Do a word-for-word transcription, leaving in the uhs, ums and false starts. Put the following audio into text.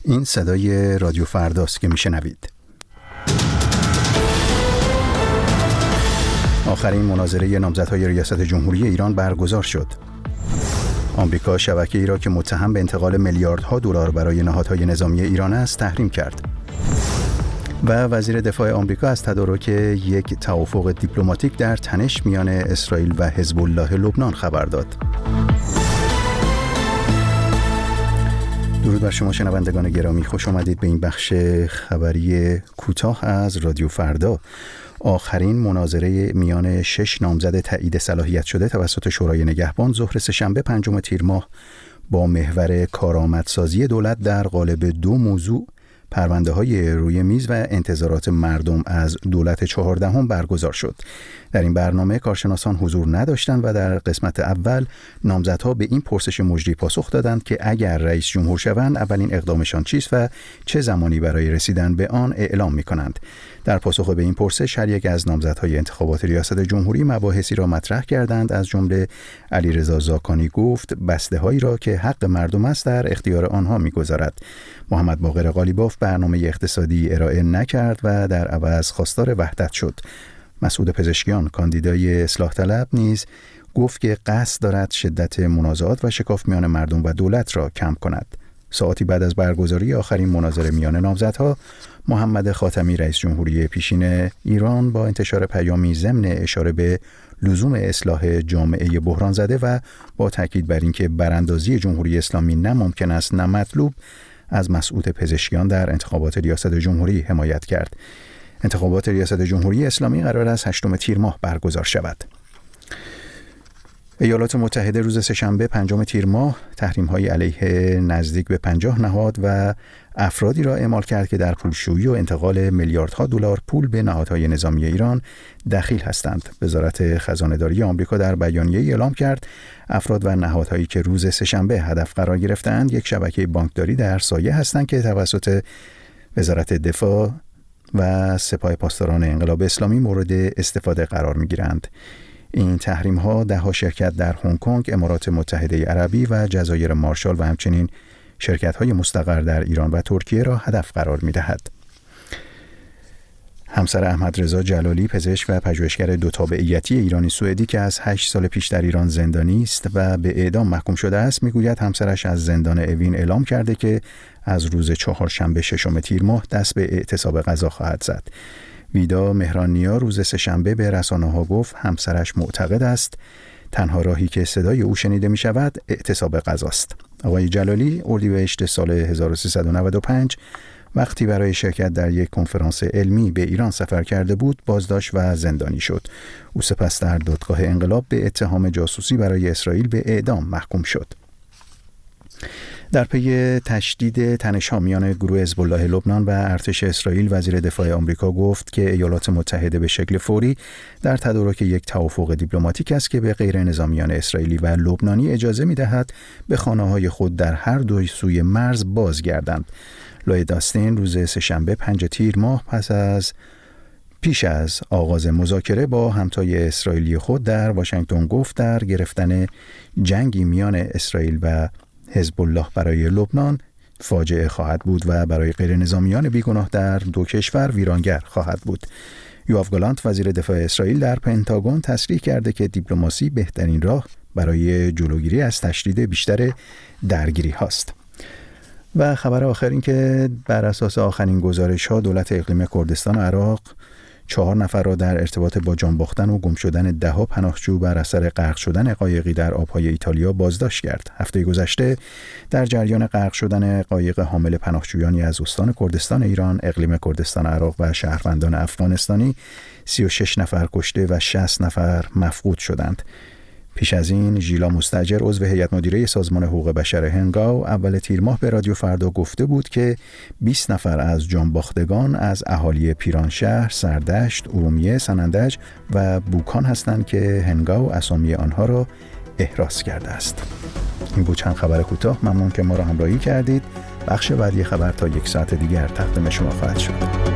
این صدای رادیو فرداست که میشنوید. آخرین مناظره نامزدهای ریاست جمهوری ایران برگزار شد. آمریکا شبکه‌ای را که متهم به انتقال میلیاردها دلار برای نهادهای نظامی ایران است تحریم کرد. و وزیر دفاع آمریکا از تدارک یک توافق دیپلماتیک در تنش میان اسرائیل و حزب الله لبنان خبر داد. درود بر شما شنوندگان گرامی، خوش آمدید به این بخش خبری کوتاه از رادیو فردا. آخرین مناظره میان شش نامزد تایید صلاحیت شده توسط شورای نگهبان ظهر سه‌شنبه پنجم تیر ماه با محور کارآمدسازی دولت در قالب دو موضوع، پرونده‌های روی میز و انتظارات مردم از دولت چهاردهم برگزار شد. در این برنامه کارشناسان حضور نداشتند و در قسمت اول نامزدها به این پرسش مجری پاسخ دادند که اگر رئیس جمهور شوند اولین اقدامشان چیست و چه زمانی برای رسیدن به آن اعلام می‌کنند. در پاسخ به این پرسش هر یک از نامزدهای انتخابات ریاست جمهوری مباحثی را مطرح کردند. از جمله علیرضا زاکانی گفت بسته‌هایی را که حق مردم است در اختیار آنها می‌گذارد. محمد باقر قالیباف برنامه اقتصادی ارائه نکرد و در عوض خواستار وحدت شد. مسعود پزشکیان کاندیدای اصلاح طلب نیز گفت که قصد دارد شدت منازعات و شکاف میان مردم و دولت را کم کند. ساعتی بعد از برگزاری آخرین مناظره میان نامزدها، محمد خاتمی رئیس جمهوری پیشین ایران با انتشار پیامی ضمن اشاره به لزوم اصلاح جامعه بحران زده و با تاکید بر اینکه براندازی جمهوری اسلامی نه ممکن است نه مطلوب، از مسعود پزشکیان در انتخابات ریاست جمهوری حمایت کرد. انتخابات ریاست جمهوری اسلامی قرار است هشتم تیر ماه برگزار شود. ایالات متحده روز سه‌شنبه پنجم تیر ماه تحریم‌های علیه نزدیک به پنجاه نهاد و افرادی را اعمال کرد که در پولشویی و انتقال میلیاردها دلار پول به نهادهای نظامی ایران دخیل هستند. وزارت خزانه‌داری آمریکا در بیانیه‌ای اعلام کرد افراد و نهادهایی که روز سه‌شنبه هدف قرار گرفتند یک شبکه بانکداری در سایه هستند که توسط وزارت دفاع و سپاه پاسداران انقلاب اسلامی مورد استفاده قرار می‌گیرند. این تحریم‌ها ده‌ها شرکت در هنگ کنگ، امارات متحده عربی و جزایر مارشال و همچنین شرکت‌های مستقر در ایران و ترکیه را هدف قرار می‌دهد. همسر احمد رضا جلالی، پزشک و پژوهشگر دو تابعیتی ایرانی سوئدی که از هشت سال پیش در ایران زندانی است و به اعدام محکوم شده است، می‌گوید همسرش از زندان اوین اعلام کرده که از روز چهارشنبه ششم تیر ماه دست به اعتصاب غذا خواهد زد. ویدا مهرانیا روز سه‌شنبه به رسانه‌ها گفت همسرش معتقد است تنها راهی که صدای او شنیده می شود اعتصاب غذاست. آقای جلالی اردیبهشت سال هزار و سیصد و نود و پنج وقتی برای شرکت در یک کنفرانس علمی به ایران سفر کرده بود بازداشت و زندانی شد. او سپس در دادگاه انقلاب به اتهام جاسوسی برای اسرائیل به اعدام محکوم شد. در پی تشدید تنش‌ها میان گروه حزب الله لبنان و ارتش اسرائیل، وزیر دفاع آمریکا گفت که ایالات متحده به شکل فوری در تدارک یک توافق دیپلماتیک است که به غیر نظامیان اسرائیلی و لبنانی اجازه می‌دهد به خانه‌های خود در هر دو سوی مرز بازگردند. لوید آستین روز سه‌شنبه پنج تیر ماه پس از پیش از آغاز مذاکره با همتای اسرائیلی خود در واشنگتن گفت در گرفتن جنگی میان اسرائیل و حزب الله برای لبنان فاجعه خواهد بود و برای غیر نظامیان بیگناه در دو کشور ویرانگر خواهد بود. یوآف گالانت وزیر دفاع اسرائیل در پنتاگون تصریح کرده که دیپلماسی بهترین راه برای جلوگیری از تشدید بیشتر درگیری هاست. و خبر آخر این که بر اساس آخرین گزارش‌ها دولت اقلیم کردستان عراق چهار نفر را در ارتباط با جان باختن و گم شدن ده‌ها پناهجو بر اثر غرق شدن قایقی در آب‌های ایتالیا بازداشت کرد. هفته گذشته در جریان غرق شدن قایق حامل پناهجویانی از استان کردستان ایران، اقلیم کردستان عراق و شهروندان افغانستانی سی و شش نفر کشته و شصت نفر مفقود شدند. پیش از این ژیلا مستاجر عضو هیئت مدیره سازمان حقوق بشر هنگاو اول تیر ماه به رادیو فردا گفته بود که بیست نفر از جانباختگان از اهالی پیرانشهر، سردشت، ارومیه، سنندج و بوکان هستند که هنگاو اسامی آنها را احراز کرده است. این بود چند خبر کوتاه. ممنون که ما را همراهی کردید. بخش بعدی خبر تا یک ساعت دیگر تقدیم شما خواهد شد.